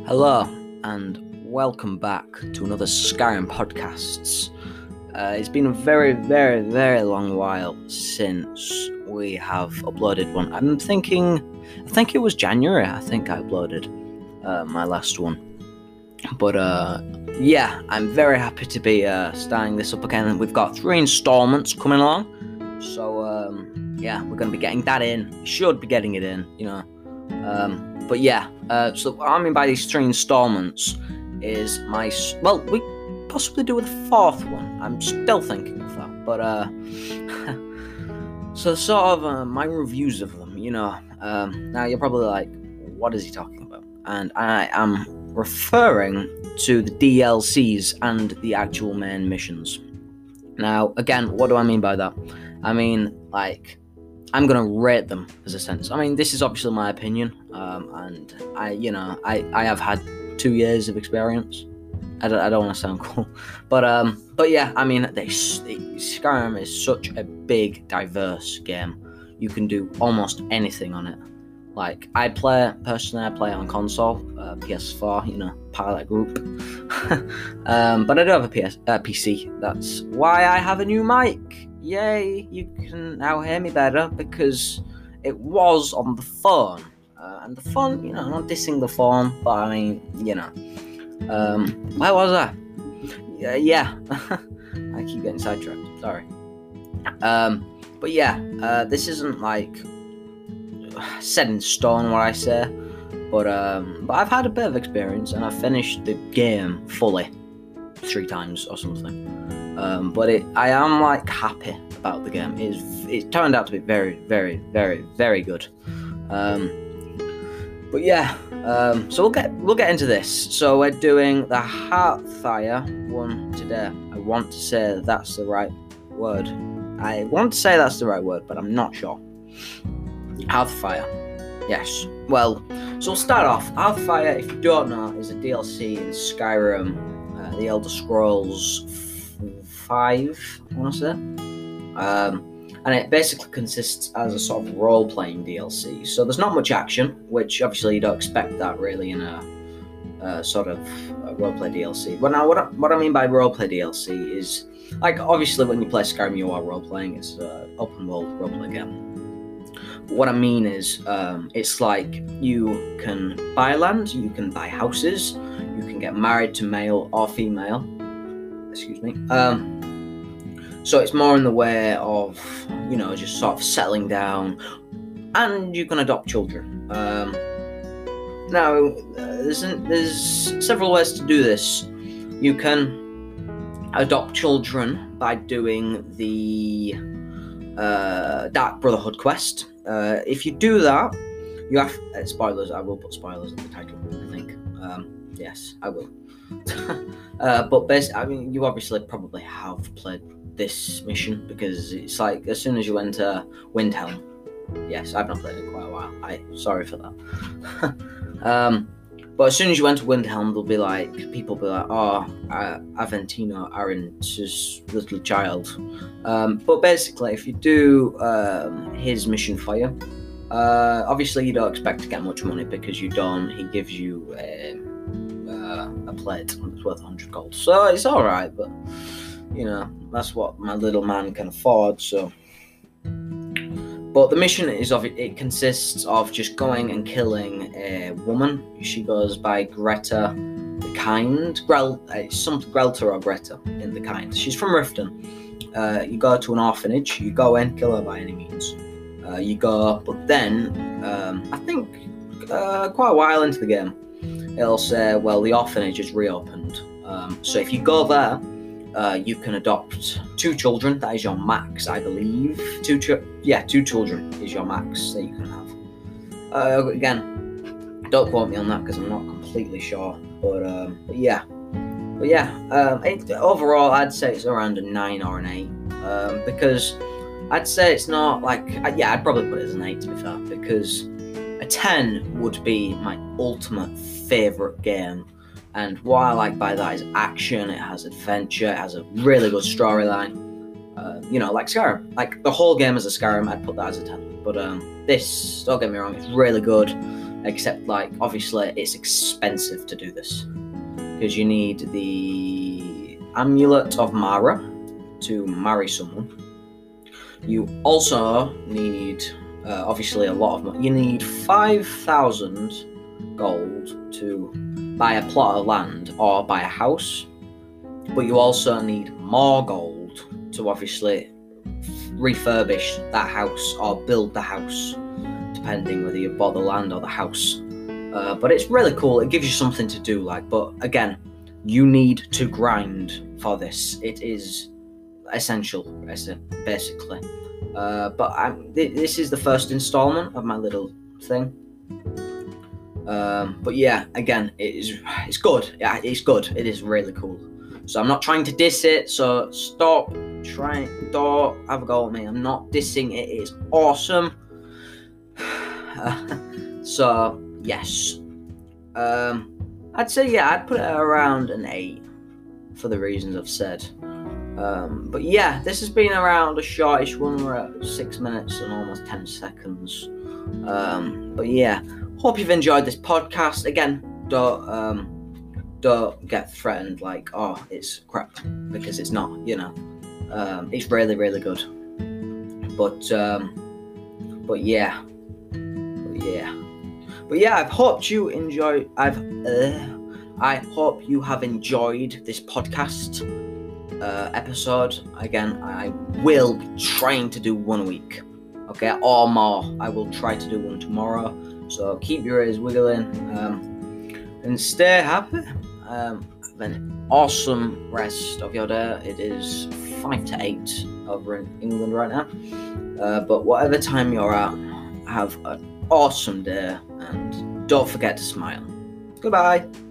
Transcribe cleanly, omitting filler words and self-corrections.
Hello, and welcome back to another Skyrim podcasts. It's been a very, very, very long while since we have uploaded one. I think it was January, I think I uploaded my last one. But yeah, I'm very happy to be starting this up again. We've got 3 installments coming along. So yeah, we're going to be getting that in. We should be getting it in, But yeah, so what I mean by these 3 installments is we possibly do a 4th one. I'm still thinking of that, but so sort of my reviews of them, Now you're probably like, what is he talking about? And I am referring to the DLCs and the actual main missions. Now, again, what do I mean by that? I mean, I'm gonna rate them as a sense. I mean, this is obviously my opinion, and I have had 2 years of experience. I don't want to sound cool, but yeah, I mean, Skyrim is such a big, diverse game. You can do almost anything on it. I play it on console, PS4, part of that group. But I do have a PC. That's why I have a new mic. Yay, you can now hear me better because it was on the phone. And the phone, I'm not dissing the phone, but I mean, where was I? Yeah. I keep getting sidetracked, sorry. But yeah, this isn't set in stone what I say, but I've had a bit of experience and I've finished the game fully 3 times or something. But I am happy about the game. It turned out to be very, very, very, very good. But yeah, so we'll get into this. So we're doing the Heartfire one today. I want to say that's the right word. But I'm not sure. Heartfire. Yes. Well, so we'll start off. Heartfire, if you don't know, is a DLC in Skyrim, The Elder Scrolls 5, I want to say. And it basically consists as a sort of role-playing DLC. So there's not much action, which obviously you don't expect that really in a sort of role-play DLC. But now what I mean by role-play DLC is, obviously when you play Skyrim you are role-playing. It's an open-world role-play game. But what I mean is, it's you can buy land, you can buy houses, you can get married to male or female. Excuse me. So it's more in the way of, just sort of settling down, and you can adopt children. Now, there's several ways to do this. You can adopt children by doing the Dark Brotherhood quest. If you do that, you have spoilers. I will put spoilers in the title, I think. Yes, I will. But basically, I mean, you obviously probably have played this mission because it's as soon as you enter Windhelm. Yes, I've not played it in quite a while. Sorry for that. But as soon as you enter Windhelm, people will be like, oh, Aventino, Aren's little child. But basically, if you do his mission for you, obviously you don't expect to get much money because he gives you a plate that's worth 100 gold. So it's alright, but that's what my little man can afford, so. But the mission it consists of just going and killing a woman. She goes by Greta the Kind. It's something Grelta or Greta in the Kind. She's from Riften. You go to an orphanage, you go in, kill her by any means. You go, but then, I think quite a while into the game, it'll say, well, the orphanage is reopened. So if you go there, you can adopt 2 children. That is your max, I believe. 2 children is your max that you can have. Again, don't quote me on that because I'm not completely sure. But yeah. Overall, I'd say it's around a 9 or an 8. Because I'd say it's not I'd probably put it as an 8 to be fair. Because a 10 would be my ultimate favourite game. And what I like by that is action, it has adventure, it has a really good storyline. Like Skyrim. The whole game as a Skyrim, I'd put that as a 10. But this, don't get me wrong, it's really good. except like obviously it's expensive to do this because you need the Amulet of Mara to marry someone. You also need obviously a lot of money. You need 5,000 gold to buy a plot of land or buy a house, but you also need more gold to obviously refurbish that house or build the house, depending whether you bought the land or the house. But it's really cool. It gives you something to do, but again, you need to grind for this. It is essential, basically. But this is the first installment of my little thing. But yeah, again, it's good. Yeah, it's good. It is really cool. So I'm not trying to diss it. So stop trying. Don't have a go at me. I'm not dissing. It is awesome. So yes, I'd say I'd put it around an 8 for the reasons I've said. But yeah, this has been around a shortish one. We're at 6 minutes and almost 10 seconds. But yeah, hope you've enjoyed this podcast. Again, don't get threatened like, oh, it's crap, because it's not. It's really, really good. But yeah. I hope you enjoy. I hope you have enjoyed this podcast episode. Again, I will be trying to do one a week, okay, or more. I will try to do one tomorrow. So keep your ears wiggling and stay happy. Have an awesome rest of your day. It is 5 to 8 over in England right now. But whatever time you're at, have an awesome day and don't forget to smile. Goodbye.